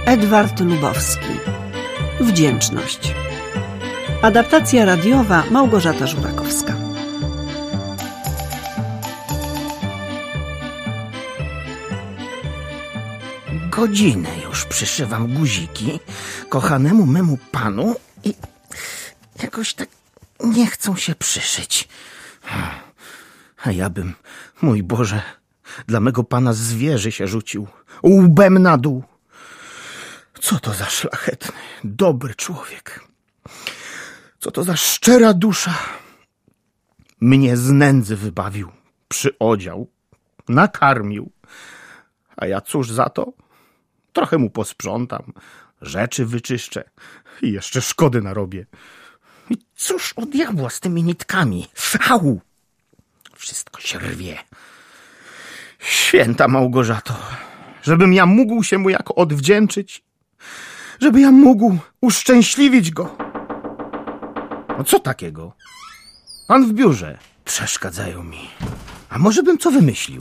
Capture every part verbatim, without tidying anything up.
Edward Lubowski. Wdzięczność. Adaptacja radiowa Małgorzata Żurakowska. Godzinę już przyszywam guziki kochanemu memu panu i jakoś tak nie chcą się przyszyć. A ja bym, mój Boże, dla mego pana zwierzy się rzucił, łbem na dół. Co to za szlachetny, dobry człowiek. Co to za szczera dusza. Mnie z nędzy wybawił, przyodział, nakarmił. A ja cóż za to? Trochę mu posprzątam, rzeczy wyczyszczę i jeszcze szkody narobię. I cóż od diabła z tymi nitkami? Au! Wszystko się rwie. Święta Małgorzato, żebym ja mógł się mu jako odwdzięczyć, żeby ja mógł uszczęśliwić go. No co takiego? Pan w biurze. Przeszkadzają mi. A może bym co wymyślił?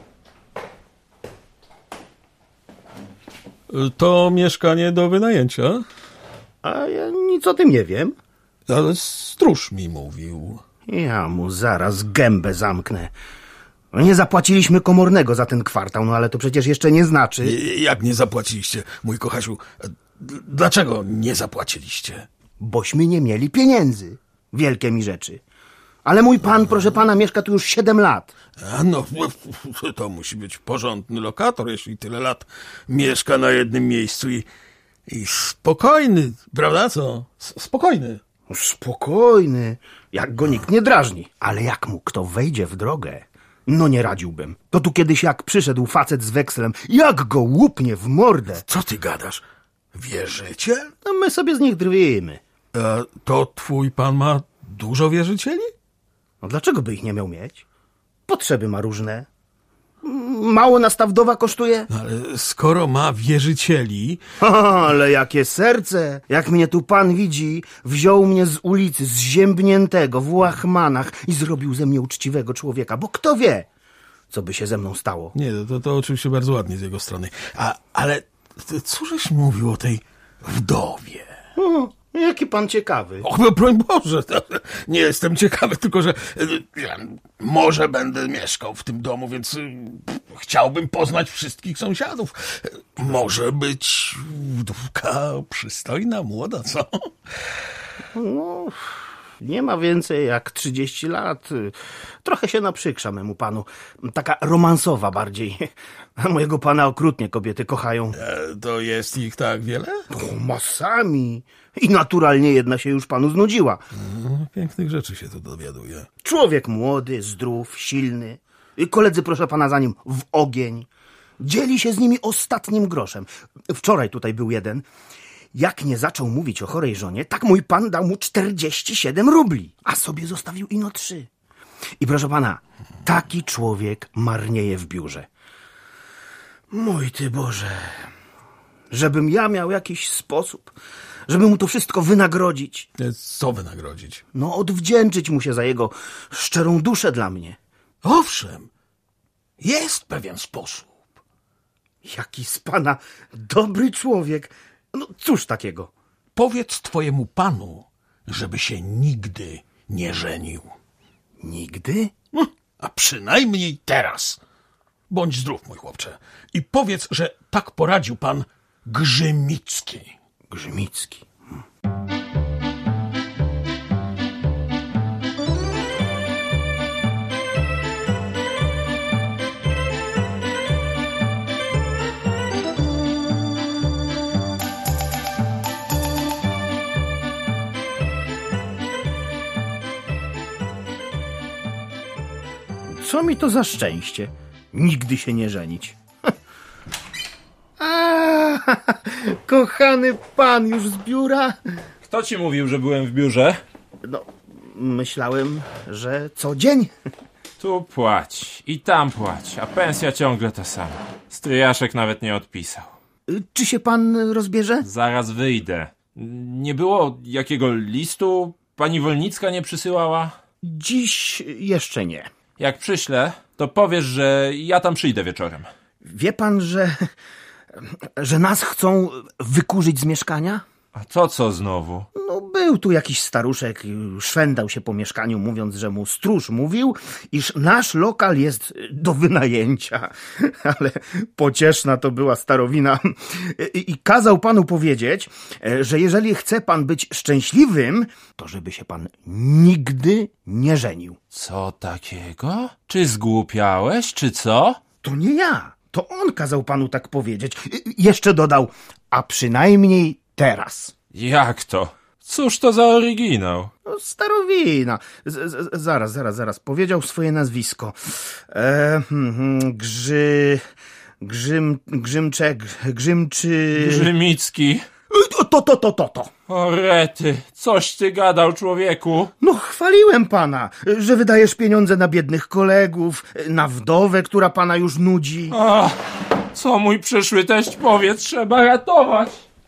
To mieszkanie do wynajęcia? A ja nic o tym nie wiem. Ale stróż mi mówił. Ja mu zaraz gębę zamknę. No nie zapłaciliśmy komornego za ten kwartał, no ale to przecież jeszcze nie znaczy... Jak nie zapłaciliście, mój kochasiu? Dlaczego nie zapłaciliście? Bośmy nie mieli pieniędzy. Wielkie mi rzeczy. Ale mój pan, proszę pana, mieszka tu już siedem lat. A no, to musi być porządny lokator, jeśli tyle lat mieszka na jednym miejscu i, i spokojny, prawda co? Spokojny. Spokojny, jak go nikt nie drażni. Ale jak mu kto wejdzie w drogę, no nie radziłbym. To tu kiedyś jak przyszedł facet z wekslem, jak go łupnie w mordę. Co ty gadasz? Wierzyciel? No my sobie z nich drwimy. A to twój pan ma dużo wierzycieli? No dlaczego by ich nie miał mieć? Potrzeby ma różne. Mało nasta wdowa kosztuje? No ale skoro ma wierzycieli... O, ale jakie serce! Jak mnie tu pan widzi, wziął mnie z ulicy, zziębniętego w łachmanach i zrobił ze mnie uczciwego człowieka, bo kto wie, co by się ze mną stało. Nie, to, to oczywiście bardzo ładnie z jego strony. A, ale cóżeś mówił o tej wdowie? O, jaki pan ciekawy. Och, broń Boże, nie jestem ciekawy, tylko że ja, może będę mieszkał w tym domu, więc chciałbym poznać wszystkich sąsiadów. Może być wdówka przystojna, młoda, co? No, nie ma więcej jak trzydzieści lat. Trochę się naprzykrza memu panu. Taka romansowa bardziej. A mojego pana okrutnie kobiety kochają. E, to jest ich tak wiele? O, masami. I naturalnie jedna się już panu znudziła. No, pięknych rzeczy się tu dowiaduje. Człowiek młody, zdrów, silny. I koledzy, proszę pana, za nim w ogień. Dzieli się z nimi ostatnim groszem. Wczoraj tutaj był jeden. Jak nie zaczął mówić o chorej żonie, tak mój pan dał mu czterdzieści siedem rubli, a sobie zostawił ino trzy. I proszę pana, taki człowiek marnieje w biurze. Mój ty Boże, żebym ja miał jakiś sposób, żeby mu to wszystko wynagrodzić. Co wynagrodzić? No, odwdzięczyć mu się za jego szczerą duszę dla mnie. Owszem, jest pewien sposób. Jaki z pana dobry człowiek. No cóż takiego? Powiedz twojemu panu, żeby się nigdy nie żenił. Nigdy? No, a przynajmniej teraz. Bądź zdrów, mój chłopcze. I powiedz, że tak poradził pan Grzymicki. Grzymicki. Hmm. Co mi to za szczęście? Nigdy się nie żenić. A, kochany pan już z biura? Kto ci mówił, że byłem w biurze? No, myślałem, że co dzień. Tu płać i tam płać, a pensja ciągle ta sama. Stryjaszek nawet nie odpisał. Czy się pan rozbierze? Zaraz wyjdę. Nie było jakiego listu? Pani Wolnicka nie przysyłała? Dziś jeszcze nie. Jak przyślę, to powiesz, że ja tam przyjdę wieczorem. Wie pan, że że nas chcą wykurzyć z mieszkania? A to co znowu? No, był tu jakiś staruszek, szwendał się po mieszkaniu, mówiąc, że mu stróż mówił, iż nasz lokal jest do wynajęcia. Ale pocieszna to była starowina. I kazał panu powiedzieć, że jeżeli chce pan być szczęśliwym, to żeby się pan nigdy nie żenił. Co takiego? Czy zgłupiałeś, czy co? To nie ja. To on kazał panu tak powiedzieć. Jeszcze dodał, a przynajmniej teraz. Jak to? Cóż to za oryginał? No, starowina. Z, z, zaraz, zaraz, zaraz. Powiedział swoje nazwisko. E, hmm, grzy... Grzym... Grzymczek... Grzymczy... Grzymicki. To, to, to, to, to, to. O rety, coś ty gadał, człowieku. No, chwaliłem pana, że wydajesz pieniądze na biednych kolegów, na wdowę, która pana już nudzi. A, co mój przyszły teść powie, trzeba ratować.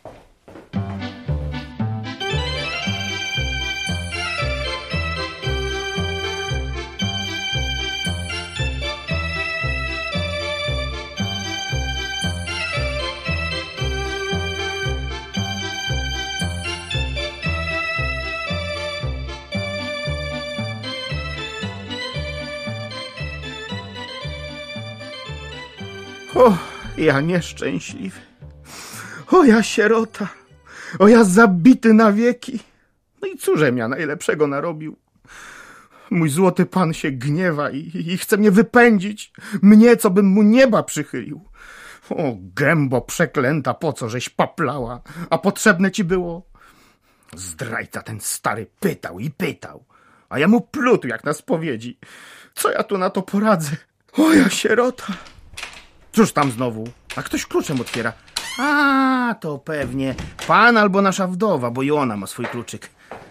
O, ja nieszczęśliwy. O, ja sierota. O, ja zabity na wieki. No i cóżem ja najlepszego narobił? Mój złoty pan się gniewa i, i chce mnie wypędzić. Mnie, co bym mu nieba przychylił. O, gębo przeklęta, po co żeś paplała? A potrzebne ci było? Zdrajca ten stary pytał i pytał. A ja mu plutł jak na spowiedzi. Co ja tu na to poradzę? O, ja sierota. Cóż tam znowu? A ktoś kluczem otwiera. A, to pewnie pan albo nasza wdowa, bo i ona ma swój kluczyk.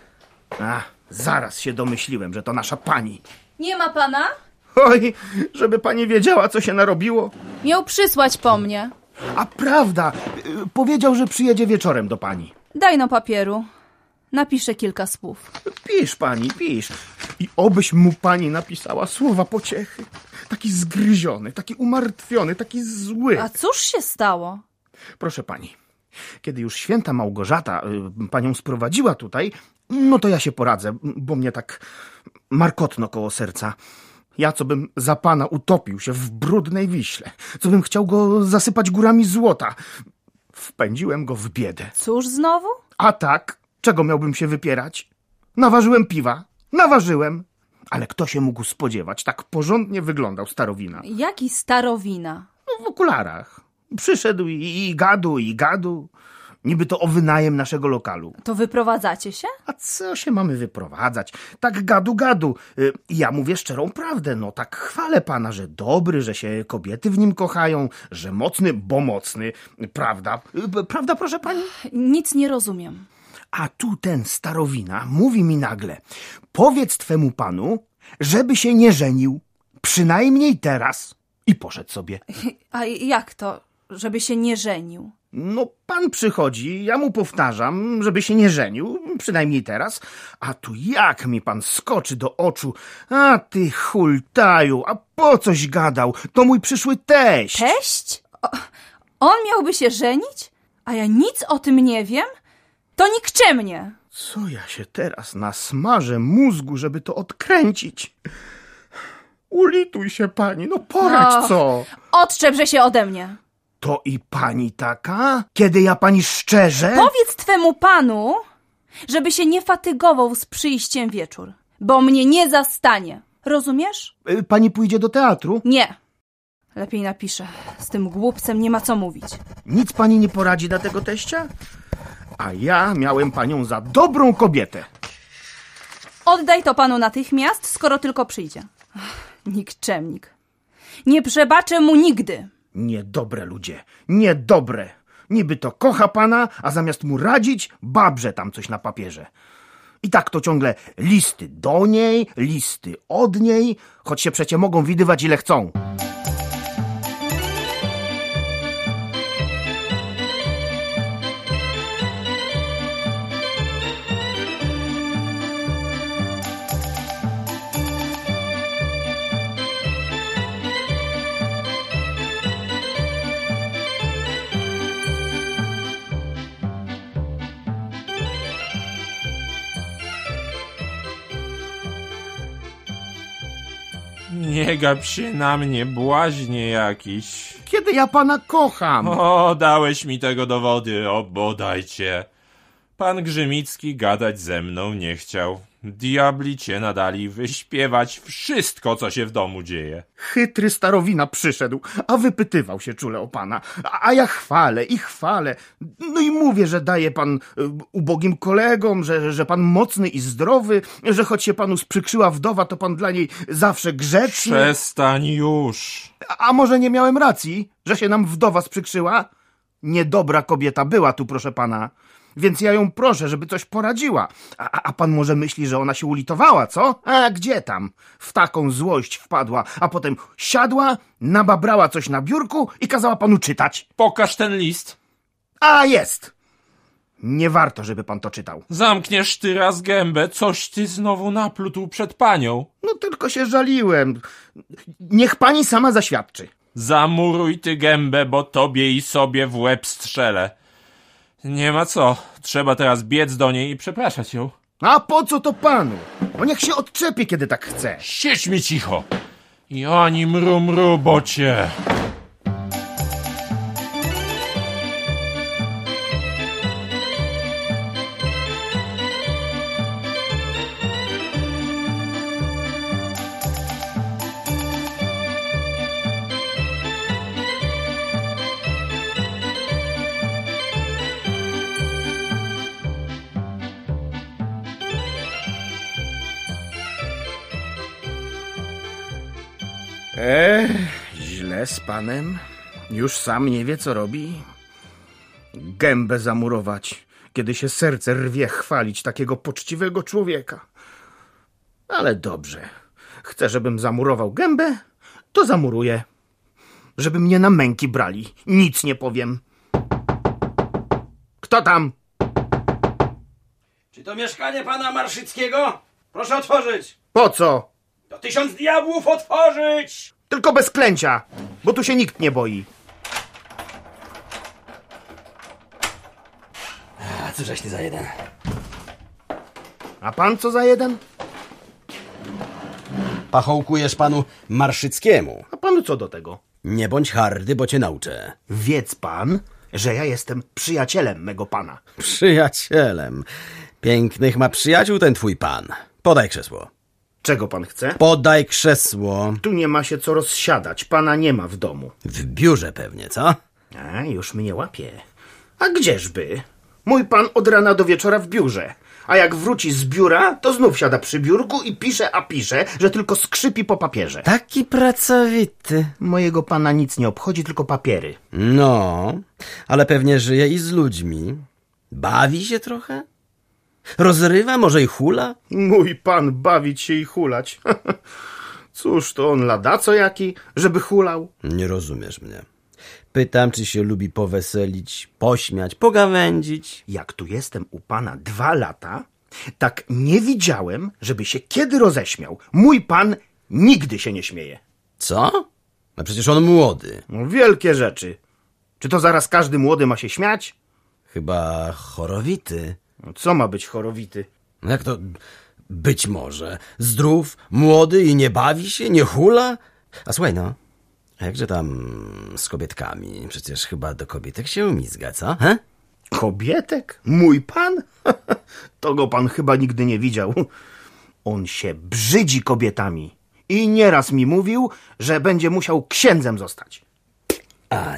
A, zaraz się domyśliłem, że to nasza pani. Nie ma pana? Oj, żeby pani wiedziała, co się narobiło. Miał przysłać po mnie. A prawda, y, powiedział, że przyjedzie wieczorem do pani. Daj no papieru. Napiszę kilka słów. Pisz pani, pisz. I obyś mu pani napisała słowa pociechy. Taki zgryziony, taki umartwiony, taki zły. A cóż się stało? Proszę pani, kiedy już święta Małgorzata y, panią sprowadziła tutaj, no to ja się poradzę, bo mnie tak markotno koło serca. Ja, co bym za pana utopił się w brudnej Wiśle, co bym chciał go zasypać górami złota, wpędziłem go w biedę. Cóż znowu? A tak, czego miałbym się wypierać? Naważyłem piwa, naważyłem. Ale kto się mógł spodziewać? Tak porządnie wyglądał starowina. Jaki starowina? No, w okularach. Przyszedł i, i gadu, i gadu. Niby to o wynajem naszego lokalu. To wyprowadzacie się? A co się mamy wyprowadzać? Tak gadu, gadu. Y, Ja mówię szczerą prawdę. No tak chwalę pana, że dobry, że się kobiety w nim kochają, że mocny, bo mocny. Prawda? Y, Prawda, proszę pani? Nic nie rozumiem. A tu ten starowina mówi mi nagle: powiedz twemu panu, żeby się nie żenił. Przynajmniej teraz. I poszedł sobie. A jak to, żeby się nie żenił? No, pan przychodzi, ja mu powtarzam, żeby się nie żenił, przynajmniej teraz, a tu jak mi pan skoczy do oczu. A ty hultaju, a po coś gadał? To mój przyszły teść. Teść? O, on miałby się żenić? A ja nic o tym nie wiem? To nikczemnie. Co ja się teraz nasmażę mózgu, żeby to odkręcić? Ulituj się pani, no poradź Och, co. Odczepże się ode mnie. To i pani taka? Kiedy ja pani szczerze? Powiedz twemu panu, żeby się nie fatygował z przyjściem wieczór, bo mnie nie zastanie. Rozumiesz? Y, Pani pójdzie do teatru? Nie. Lepiej napiszę. Z tym głupcem nie ma co mówić. Nic pani nie poradzi dla tego teścia? A ja miałem panią za dobrą kobietę. Oddaj to panu natychmiast, skoro tylko przyjdzie. Ach, nikczemnik. Nie przebaczę mu nigdy. Niedobre ludzie, niedobre. Niby to kocha pana, a zamiast mu radzić, babrze tam coś na papierze. I tak to ciągle listy do niej, listy od niej, choć się przecie mogą widywać ile chcą. Nie gap się na mnie, błaźnie jakiś. Kiedy ja pana kocham? O, dałeś mi tego dowody, o bodajcie. Pan Grzymicki gadać ze mną nie chciał. Diabli cię nadali wyśpiewać wszystko, co się w domu dzieje. Chytry starowina przyszedł, a wypytywał się czule o pana. A, a ja chwalę i chwalę. No i mówię, że daje pan y, ubogim kolegom, że, że pan mocny i zdrowy, że choć się panu sprzykrzyła wdowa, to pan dla niej zawsze grzeczny. Przestań już. A, a może nie miałem racji, że się nam wdowa sprzykrzyła? Niedobra kobieta była tu, proszę pana. Więc ja ją proszę, żeby coś poradziła. A, a pan może myśli, że ona się ulitowała, co? A gdzie tam? W taką złość wpadła, a potem siadła, nababrała coś na biurku i kazała panu czytać. Pokaż ten list. A jest! Nie warto, żeby pan to czytał. Zamkniesz ty raz gębę, coś ty znowu naplutł przed panią. No tylko się żaliłem. Niech pani sama zaświadczy. Zamuruj ty gębę, bo tobie i sobie w łeb strzelę. Nie ma co, trzeba teraz biec do niej i przepraszać ją. A po co to panu? No niech się odczepi, kiedy tak chce. Siedź mi cicho. I ani mru mru, bocie. Eee, źle z panem. Już sam nie wie, co robi. Gębę zamurować, kiedy się serce rwie chwalić takiego poczciwego człowieka. Ale dobrze. Chce, żebym zamurował gębę, to zamuruję. Żeby mnie na męki brali. Nic nie powiem. Kto tam? Czy to mieszkanie pana Marszyckiego? Proszę otworzyć. Po co? To tysiąc diabłów otworzyć! Tylko bez klęcia, bo tu się nikt nie boi. A cóżeś ty za jeden? A pan co za jeden? Pachołkujesz panu Marszyckiemu. A panu co do tego? Nie bądź hardy, bo cię nauczę. Wiedz pan, że ja jestem przyjacielem mego pana. Przyjacielem. Pięknych ma przyjaciół ten twój pan. Podaj krzesło. Czego pan chce? Podaj krzesło. Tu nie ma się co rozsiadać, pana nie ma w domu. W biurze pewnie, co? A, już mnie łapie. A gdzieżby? Mój pan od rana do wieczora w biurze. A jak wróci z biura, to znów siada przy biurku i pisze, a pisze, że tylko skrzypi po papierze. Taki pracowity. Mojego pana nic nie obchodzi, tylko papiery. No, ale pewnie żyje i z ludźmi. Bawi się trochę? Rozrywa, może i hula? Mój pan bawić się i hulać. Cóż, to on ladaco jaki, żeby hulał? Nie rozumiesz mnie. Pytam, czy się lubi poweselić, pośmiać, pogawędzić. Jak tu jestem u pana dwa lata, tak nie widziałem, żeby się kiedy roześmiał. Mój pan nigdy się nie śmieje. Co? No przecież on młody. No, wielkie rzeczy. Czy to zaraz każdy młody ma się śmiać? Chyba chorowity. No, co ma być chorowity? No jak to być może? Zdrów, młody i nie bawi się, nie hula? A słuchaj no, a jakże tam z kobietkami? Przecież chyba do kobietek się mizga, co? He? Kobietek? Mój pan? To go pan chyba nigdy nie widział. On się brzydzi kobietami. I nieraz mi mówił, że będzie musiał księdzem zostać. A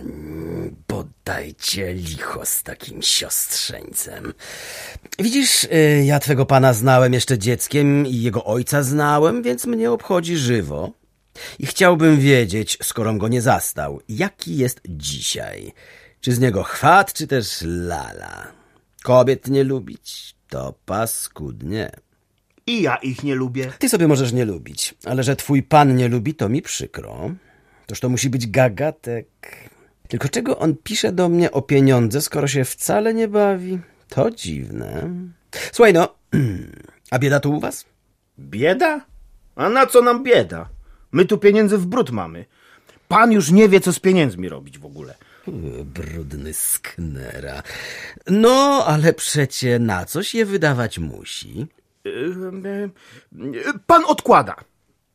podajcie licho z takim siostrzeńcem. Widzisz, ja twego pana znałem jeszcze dzieckiem i jego ojca znałem, więc mnie obchodzi żywo. I chciałbym wiedzieć, skorom go nie zastał, jaki jest dzisiaj. Czy z niego chwat, czy też lala. Kobiet nie lubić, to paskudnie. I ja ich nie lubię. Ty sobie możesz nie lubić, ale że twój pan nie lubi, to mi przykro. Toż to musi być gagatek. Tylko czego on pisze do mnie o pieniądze, skoro się wcale nie bawi? To dziwne. Słuchaj no, a bieda tu u was? Bieda? A na co nam bieda? My tu pieniędzy w bród mamy. Pan już nie wie, co z pieniędzmi robić w ogóle. Brudny sknera. No, ale przecie na coś je wydawać musi. Pan odkłada.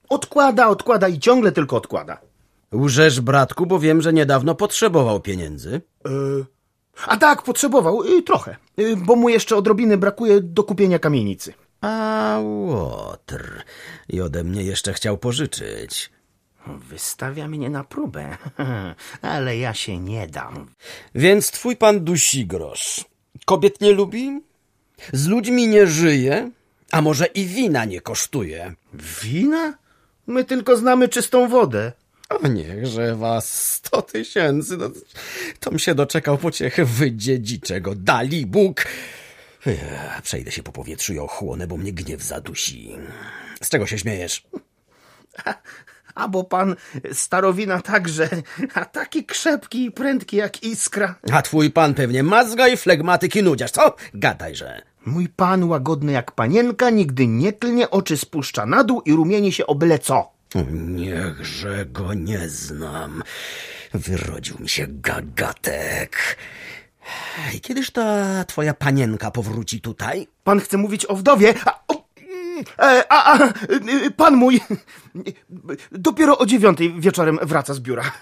Odkłada, odkłada i ciągle tylko odkłada. Łżesz, bratku, bo wiem, że niedawno potrzebował pieniędzy. Yy, a tak, potrzebował yy, trochę, yy, bo mu jeszcze odrobiny brakuje do kupienia kamienicy. A łotr. I ode mnie jeszcze chciał pożyczyć. Wystawia mnie na próbę, ale ja się nie dam. Więc twój pan dusi grosz. Kobiet nie lubi? Z ludźmi nie żyje? A może i wina nie kosztuje? Wina? My tylko znamy czystą wodę. O niechże was sto tysięcy, no, tom się doczekał pociechy, wydziedzicze go dali Bóg. Ech, przejdę się po powietrzu i ochłonę, bo mnie gniew zadusi. Z czego się śmiejesz? A, a bo pan starowina także, a taki krzepki i prędki jak iskra. A twój pan pewnie mazga i flegmatyki nudziarz, co? Gadajże. Mój pan łagodny jak panienka, nigdy nie klnie, oczy spuszcza na dół i rumieni się o byle co. Niechże go nie znam. Wyrodził mi się gagatek. I kiedyż ta twoja panienka powróci tutaj? Pan chce mówić o wdowie? A, o, a, a, a pan mój dopiero o dziewiątej wieczorem wraca z biura.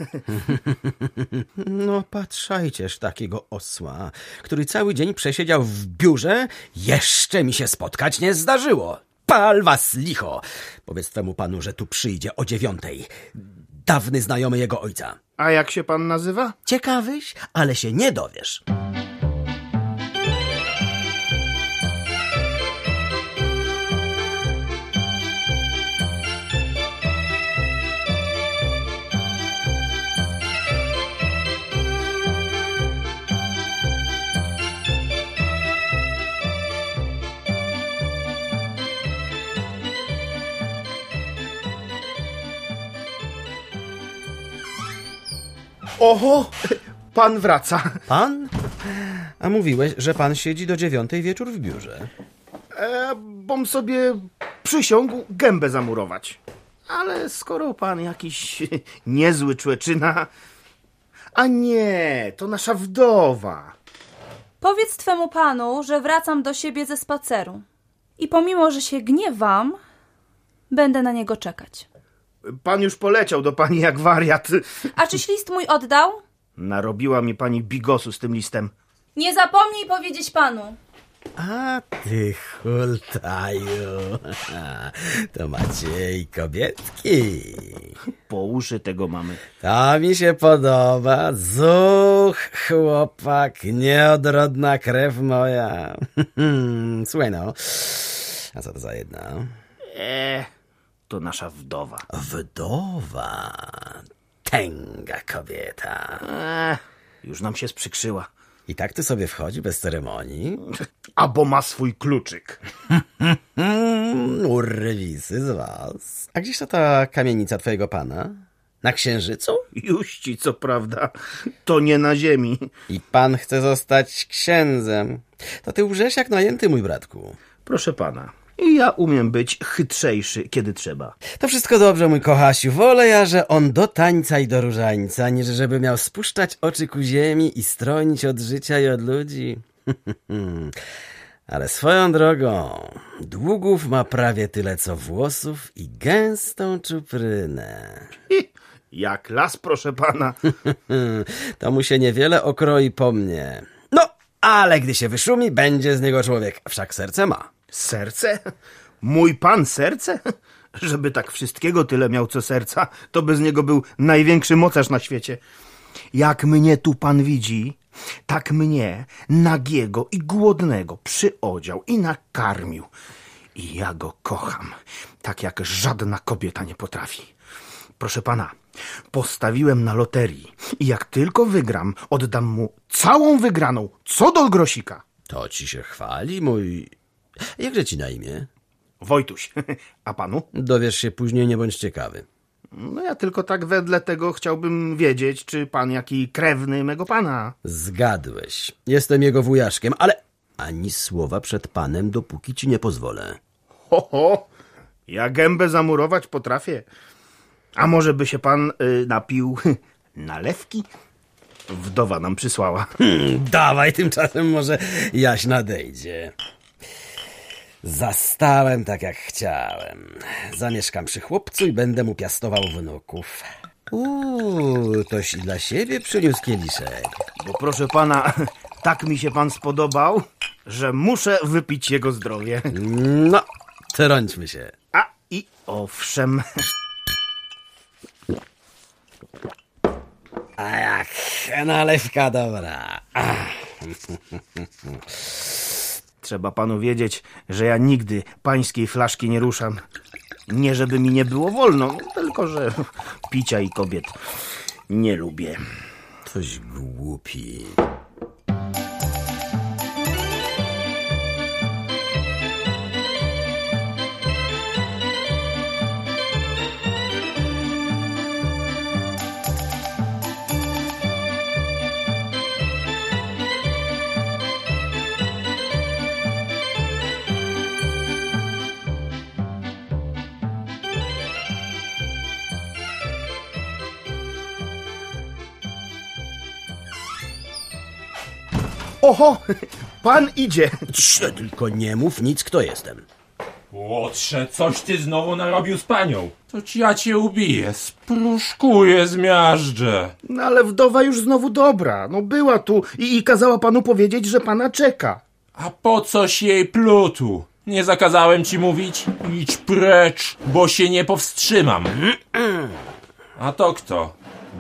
No patrzajcież takiego osła, który cały dzień przesiedział w biurze, jeszcze mi się spotkać nie zdarzyło. Pal was licho! Powiedz twemu panu, że tu przyjdzie o dziewiątej. Dawny znajomy jego ojca. A jak się pan nazywa? Ciekawyś, ale się nie dowiesz. Oho, pan wraca. Pan? A mówiłeś, że pan siedzi do dziewiątej wieczór w biurze. E, bom sobie przysiągł gębę zamurować. Ale skoro pan jakiś niezły człeczyna... A nie, to nasza wdowa. Powiedz twemu panu, że wracam do siebie ze spaceru. I pomimo, że się gniewam, będę na niego czekać. Pan już poleciał do pani jak wariat. A czyś list mój oddał? Narobiła mi pani bigosu z tym listem. Nie zapomnij powiedzieć panu. A ty hultaju. To Maciej kobietki. Po uszy tego mamy. To mi się podoba. Zuch, chłopak, nieodrodna krew moja. Słuchaj no, a co to za jedna? Eee, to nasza wdowa. Wdowa. Tęga kobieta. Eee, już nam się sprzykrzyła. I tak ty sobie wchodzi bez ceremonii? A bo ma swój kluczyk. Urwisy z was. A gdzieś to ta kamienica twojego pana? Na Księżycu? Juści, co prawda, to nie na ziemi. I pan chce zostać księdzem. To ty łżesz jak najęty, mój bratku. Proszę pana, i ja umiem być chytrzejszy, kiedy trzeba. To wszystko dobrze, mój kochasiu. Wolę ja, że on do tańca i do różańca, niż żeby miał spuszczać oczy ku ziemi i stronić od życia i od ludzi. Ale swoją drogą, długów ma prawie tyle co włosów i gęstą czuprynę. I jak las, proszę pana. To mu się niewiele okroi po mnie. No, ale gdy się wyszumi, będzie z niego człowiek. Wszak serce ma. Serce? Mój pan serce? Żeby tak wszystkiego tyle miał co serca, to by z niego był największy mocarz na świecie. Jak mnie tu pan widzi, tak mnie, nagiego i głodnego, przyodział i nakarmił. I ja go kocham, tak jak żadna kobieta nie potrafi. Proszę pana, postawiłem na loterii i jak tylko wygram, oddam mu całą wygraną, co do grosika. To ci się chwali, mój... Jakże ci na imię? Wojtuś, a panu? Dowiesz się później, nie bądź ciekawy. No ja tylko tak wedle tego chciałbym wiedzieć, czy pan jaki krewny mego pana. Zgadłeś. Jestem jego wujaszkiem, ale ani słowa przed panem, dopóki ci nie pozwolę. Ho, ho, ja gębę zamurować potrafię. A może by się pan y, napił nalewki? Wdowa nam przysłała. Hmm, dawaj, tymczasem może jaś nadejdzie. Zastałem tak jak chciałem. Zamieszkam przy chłopcu i będę mu piastował wnuków. Uuu, toś i dla siebie przyniósł kieliszek. Bo proszę pana, tak mi się pan spodobał, że muszę wypić jego zdrowie. No, trąćmy się. A i owszem. A jak nalewka dobra. Ach. Trzeba panu wiedzieć, że ja nigdy pańskiej flaszki nie ruszam. Nie żeby mi nie było wolno, tylko że picia i kobiet nie lubię. Toś głupi. Oho, pan idzie. Cię, tylko nie mów nic, kto jestem. Łotrze, coś ty znowu narobił z panią. To ci ja cię ubiję, spruszkuję, zmiażdżę. No ale wdowa już znowu dobra. No była tu i, i kazała panu powiedzieć, że pana czeka. A po coś jej plutu? Nie zakazałem ci mówić? Idź precz, bo się nie powstrzymam. A to kto?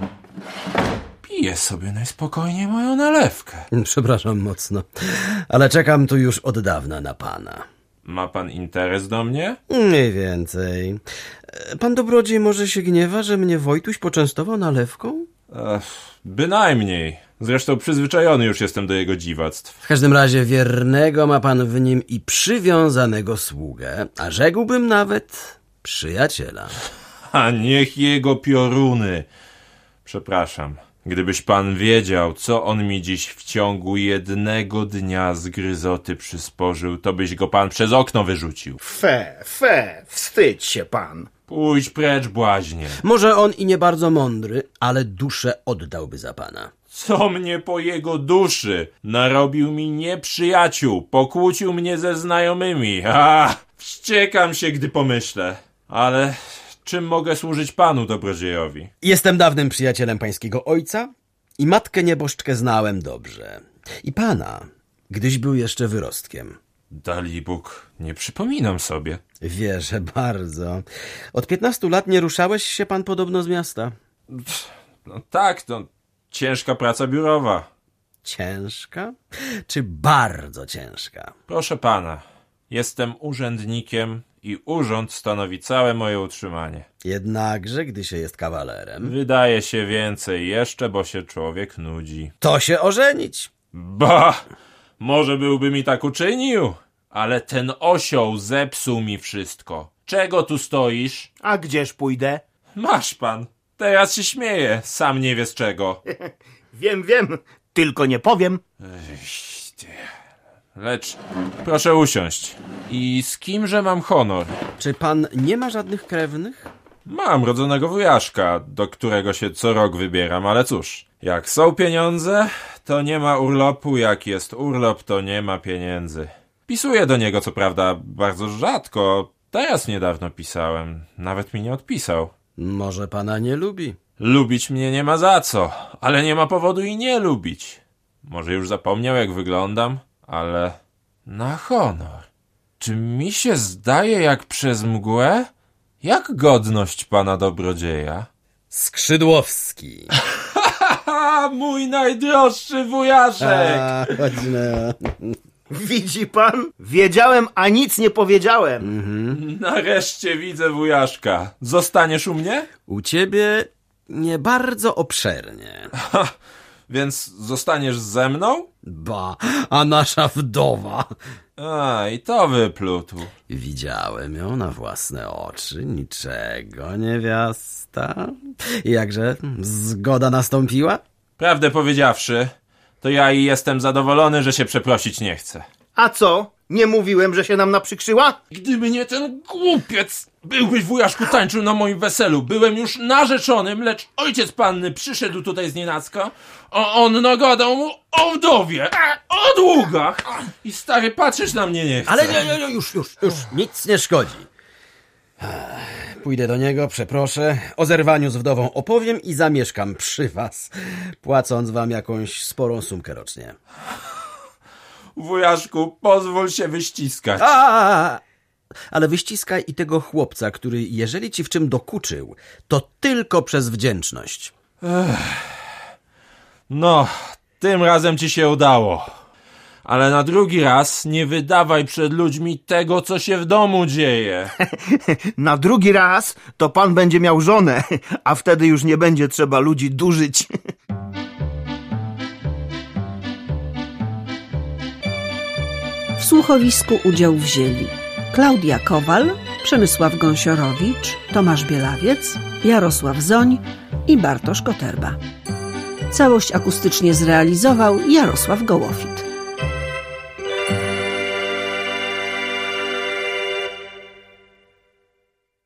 Piję sobie najspokojniej moją nalewkę. Przepraszam mocno, ale czekam tu już od dawna na pana. Ma pan interes do mnie? Mniej więcej. Pan dobrodziej może się gniewa, że mnie Wojtuś poczęstował nalewką? Ech, bynajmniej. Zresztą przyzwyczajony już jestem do jego dziwactw. W każdym razie wiernego ma pan w nim i przywiązanego sługę, a rzekłbym nawet przyjaciela. A niech jego pioruny. Przepraszam. Gdybyś pan wiedział, co on mi dziś w ciągu jednego dnia z gryzoty przysporzył, to byś go pan przez okno wyrzucił. Fe, fe, wstydź się pan. Pójdź precz, błaźnie. Może on i nie bardzo mądry, ale duszę oddałby za pana. Co mnie po jego duszy? Narobił mi nieprzyjaciół, pokłócił mnie ze znajomymi. A, wściekam się, gdy pomyślę. Ale czym mogę służyć panu dobrodziejowi? Jestem dawnym przyjacielem pańskiego ojca i matkę nieboszczkę znałem dobrze. I pana, gdyś był jeszcze wyrostkiem. Dalibóg, nie przypominam sobie. Wierzę bardzo. Od piętnastu lat nie ruszałeś się pan podobno z miasta. No tak, to ciężka praca biurowa. Ciężka? Czy bardzo ciężka? Proszę pana, jestem urzędnikiem i urząd stanowi całe moje utrzymanie. Jednakże, gdy się jest kawalerem, Wydaje się więcej jeszcze, bo się człowiek nudzi. to się ożenić. Ba! Może byłby mi tak uczynił, ale ten osioł zepsuł mi wszystko. Czego tu stoisz? A gdzież pójdę? Masz pan. Teraz się śmieje, sam nie wie z czego. Wiem, wiem, tylko nie powiem. Ejś, ty. Lecz proszę usiąść. I z kimże mam honor? Czy pan nie ma żadnych krewnych? Mam rodzonego wujaszka, do którego się co rok wybieram, ale cóż, jak są pieniądze, to nie ma urlopu, jak jest urlop, to nie ma pieniędzy. Pisuję do niego, co prawda, bardzo rzadko. Teraz niedawno pisałem, nawet mi nie odpisał. Może pana nie lubi. Lubić mnie nie ma za co, ale nie ma powodu i nie lubić. Może już zapomniał, jak wyglądam, ale na honor. Czy mi się zdaje jak przez mgłę? Jak godność pana dobrodzieja? Skrzydłowski. Haha, mój najdroższy wujaszek! A, chodź no. Widzi pan? Wiedziałem, a nic nie powiedziałem. Nareszcie widzę wujaszka. Zostaniesz u mnie? U ciebie nie bardzo obszernie. Ha, więc zostaniesz ze mną? Ba, a nasza wdowa. A, i to wyplutł. Widziałem ją na własne oczy, niczego, niewiasta. Jakże zgoda nastąpiła? Prawdę powiedziawszy, to ja i jestem zadowolony, że się przeprosić nie chcę. A co? Nie mówiłem, że się nam naprzykrzyła? Gdyby nie ten głupiec, byłbyś, wujaszku, tańczył na moim weselu. Byłem już narzeczonym, lecz ojciec panny przyszedł tutaj znienacka, a on nagadał mu o wdowie, o długach. I stary, patrzeć na mnie nie chce. Ale nie, nie, nie, już, już, już, nic nie szkodzi. Pójdę do niego, przeproszę, o zerwaniu z wdową opowiem i zamieszkam przy was, płacąc wam jakąś sporą sumkę rocznie. Wujaszku, pozwól się wyściskać. A, ale wyściskaj i tego chłopca, który jeżeli ci w czym dokuczył, to tylko przez wdzięczność. Ech. No, tym razem ci się udało. Ale na drugi raz nie wydawaj przed ludźmi tego, co się w domu dzieje. Na drugi raz to pan będzie miał żonę, a wtedy już nie będzie trzeba ludzi durzyć. W słuchowisku udział wzięli Klaudia Kowal, Przemysław Gąsiorowicz, Tomasz Bielawiec, Jarosław Zoń i Bartosz Koterba. Całość akustycznie zrealizował Jarosław Gołofit.